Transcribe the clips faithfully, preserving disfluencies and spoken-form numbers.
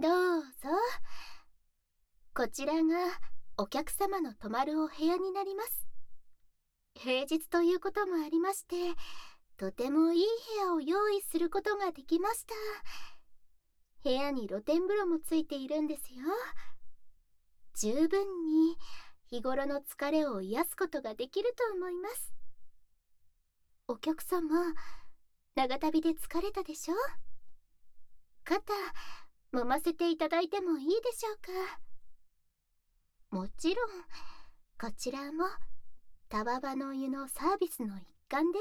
どうぞ。こちらがお客様の泊まるお部屋になります。平日ということもありまして、とてもいい部屋を用意することができました。部屋に露天風呂もついているんですよ。十分に日頃の疲れを癒すことができると思います。お客様、長旅で疲れたでしょ？肩、揉ませていただいてもいいでしょうか？もちろん、こちらもたわわの湯のサービスの一環です。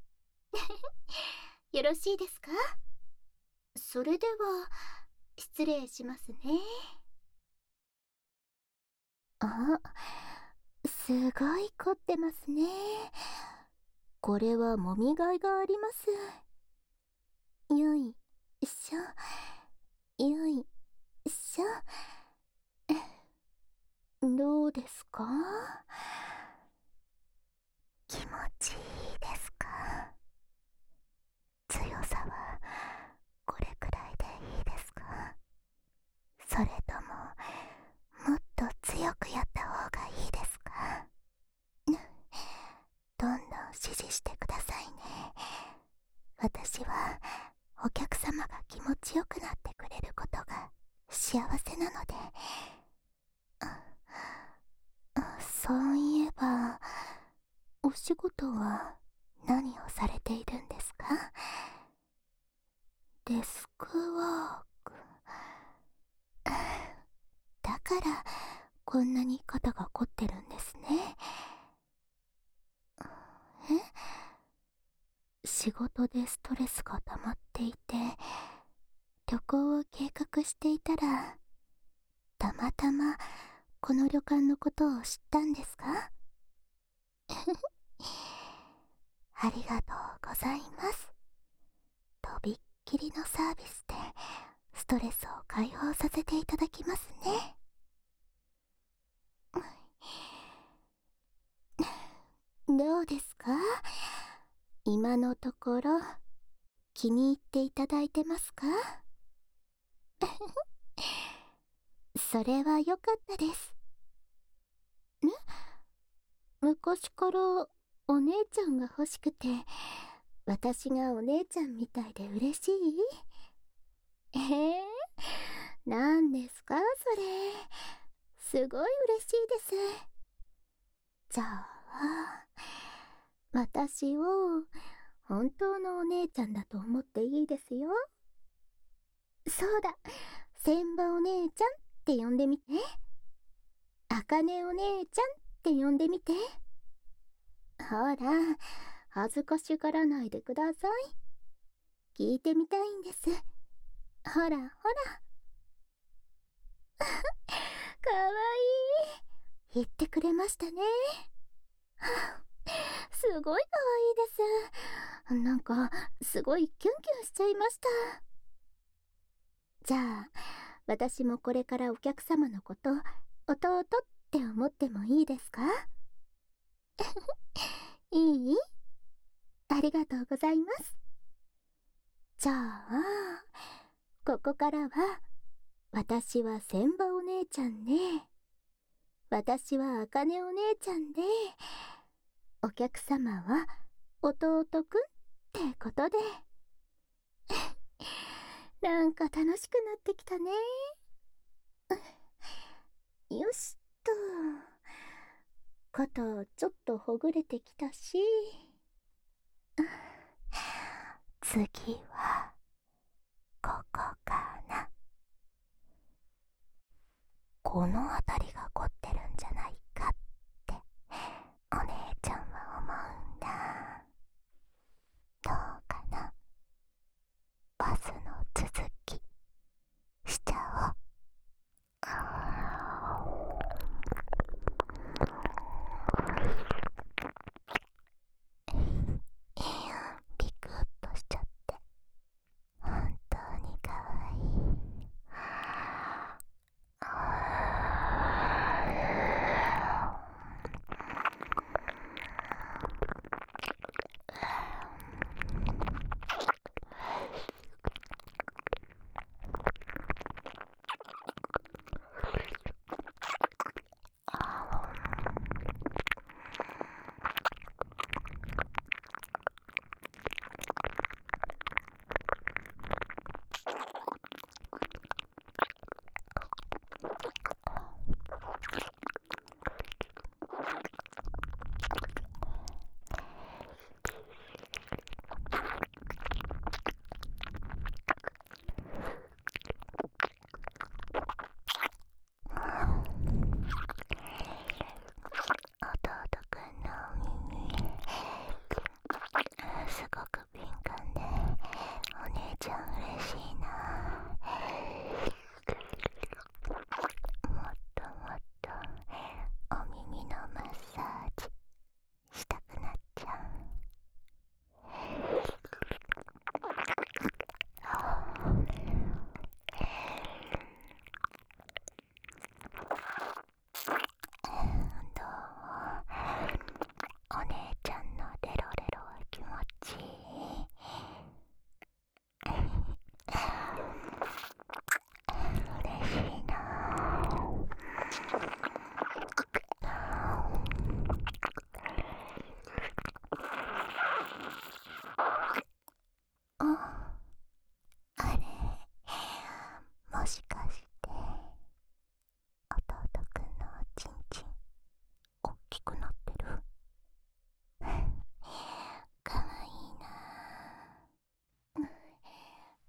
よろしいですか？それでは、失礼しますね。あ、すごい凝ってますね。これはもみがいがあります。よいしょ、よいしょ。どうですか？気持ちいいですか？強さはこれくらいでいいですか？それとももっと強くやった方がいいですか？どんどん指示してくださいね。私はお客様が気持ちよくなってくれることが幸せなので。そういえば、お仕事は何をされているんですか？デスクワーク。だからこんなに肩が凝ってるんですね。え？仕事でストレスが溜まっていて、旅行を計画していたら、たまたまこの旅館のことを知ったんですか？ありがとうございます。とびっきりのサービスでストレスを解放させていただきますね。どうですか？今のところ気に入っていただいてますか？それは良かったです。ね？昔からお姉ちゃんが欲しくて、私がお姉ちゃんみたいで嬉しい？えー、なんですかそれ。すごい嬉しいです。じゃあ、私を本当のお姉ちゃんだと思っていいですよ。そうだ、千葉お姉ちゃんって呼んでみて。あかねお姉ちゃんって呼んでみて。ほら、恥ずかしがらないでください。聞いてみたいんです。ほらほら。かわいい。言ってくれましたね。すごいかわいいです。なんか、すごいキュンキュンしちゃいました。じゃあ、私もこれからお客様のこと、弟って思ってもいいですか？いい？ありがとうございます。じゃあ、ここからは、私は千葉お姉ちゃんで、私はあかねお姉ちゃんで、お客様は弟くんってことで。なんか楽しくなってきたね。よしと。肩ちょっとほぐれてきたし。次は、ここかな。この辺りが凝ってるんじゃないかって、お姉ちゃんは思うんだ。どうかな。パスの続き、しちゃおう。ピクッとしちゃって本当にかわいい。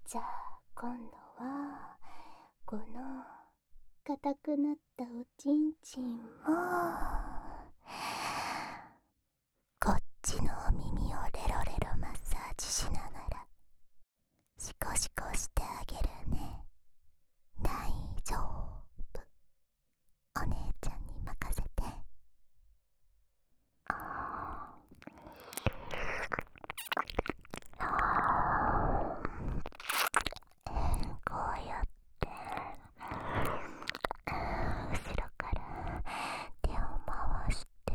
じゃあ今度はこの硬くなったおちんちんもこっちのお耳をレロレロマッサージしながらシコシコしてあげるね。大丈夫、お姉ちゃんに任せて。あこうやって後ろから手を回して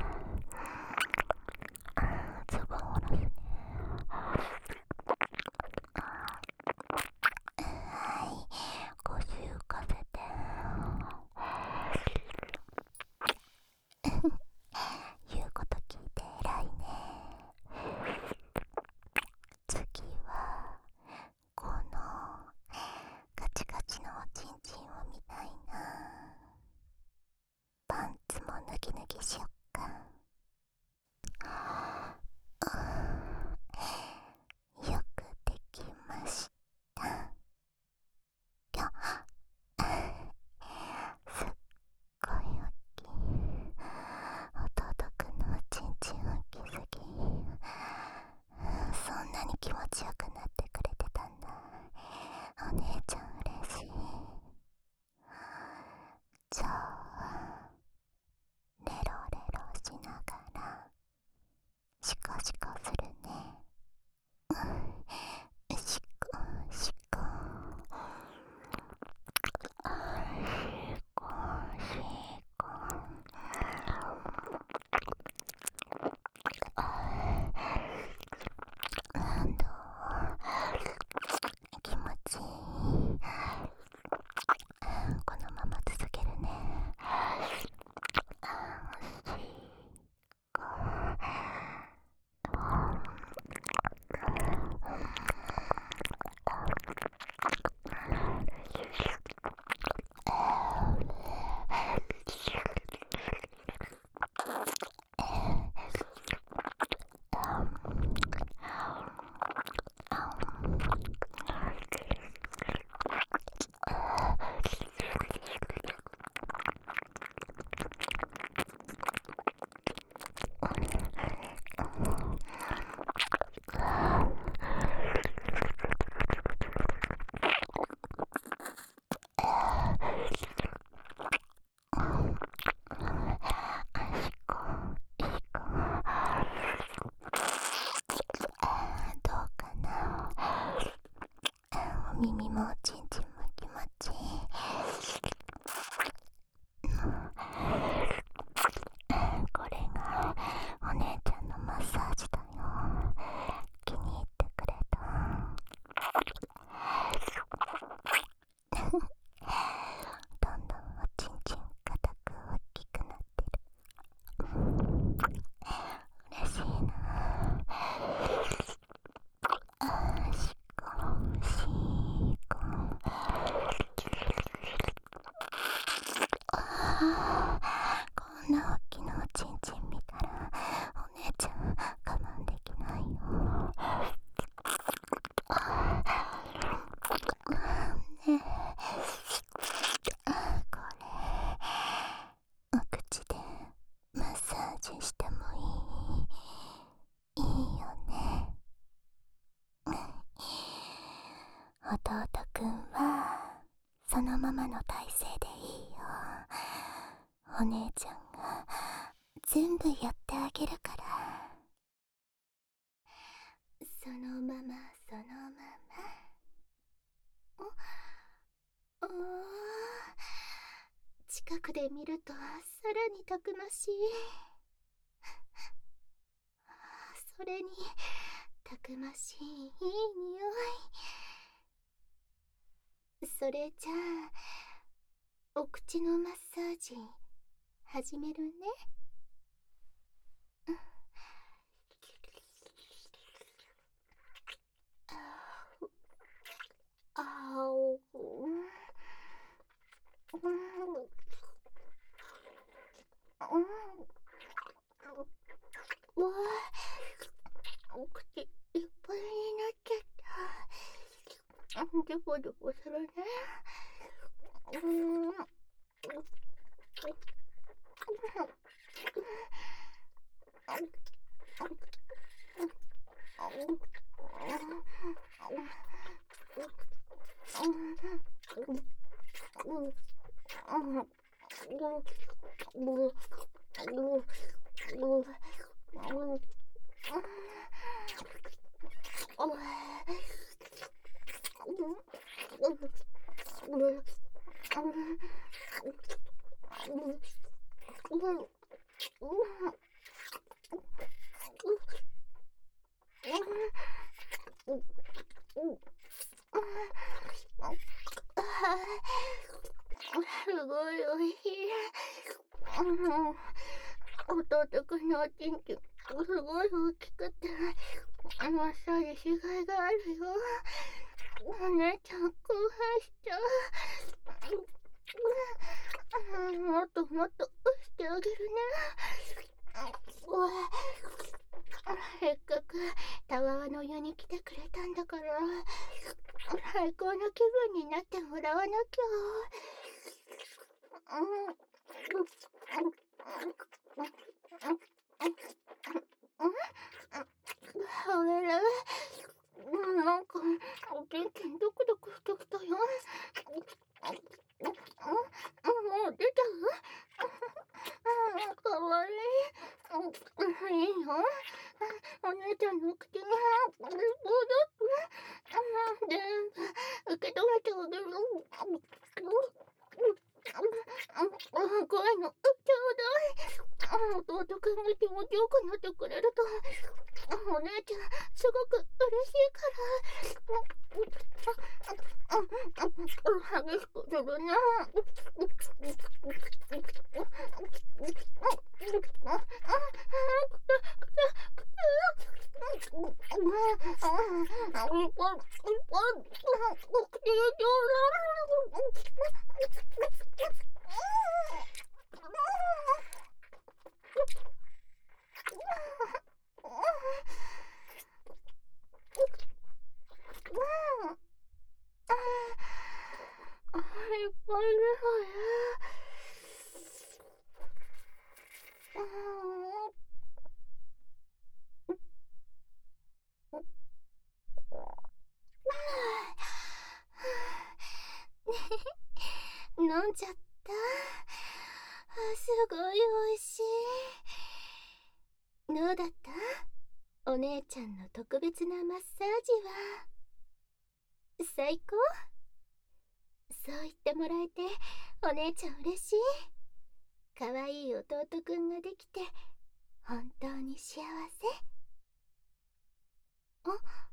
ズボンを下ろすね。はい、腰浮かせて言うこと聞いて偉いね。次はこのガチガチのおちんちんを見たいな。パンツも脱ぎ脱ぎしよっか。よくできました。きょすっごい大きい。弟くんのおちんちん大きすぎ。そんなに気持ちよくなってくれてたんだ。お姉ちゃん嬉しい。じゃあレロレロしながらシコシコするね。シコシコシコシコ。なんだ気持ちいい。このまま続けるね。どうかな。お耳もおちんちんも気持ちいい。これがお姉ちゃんのマッサージだよ。気に入ってくれた？どんどんおちんちん硬く大きくなってる。嬉しいな。あーしこしこ。あーこんな大きなおちんちん見たらお姉ちゃん我慢できないよ。ねえ、これお口でマッサージしてもいい？いいよね。弟くんはそのままの体勢でいいよ。お姉ちゃんが全部やってあげるから。そのままそのまま。おお、近くで見るとさらにたくましい。それにたくましいいい匂い。それじゃあお口のマッサージ始めるね。あお、うん、うん、わあ、お口いっぱいになっちゃった。 デコデコするね。うん。すごいおいしい。弟くんのおちんちんすごい大きくてマッサージしがいがあるよ。お姉ちゃん興奮しちゃう。もっともっとしてあげるね。せっかくたわわの湯に来てくれたんだから最高の気分になってもらわなきゃ。あれれ、なんかおちんちんドクドクしてきたよ。もう出ちゃう？かわいい。いいよ。お姉ちゃんの口に戻って全部受け止めてあげる。声のちょうだい。弟くんが気持ちよくなってくれるとお姉ちゃんすごく嬉しいから。激しくするね。いっぱいいるわよ。飲んじゃった。すごいおいしい。どうだった？お姉ちゃんの特別なマッサージは。最高？そう言ってもらえてお姉ちゃん嬉しい。かわいい弟くんができて本当に幸せ。あ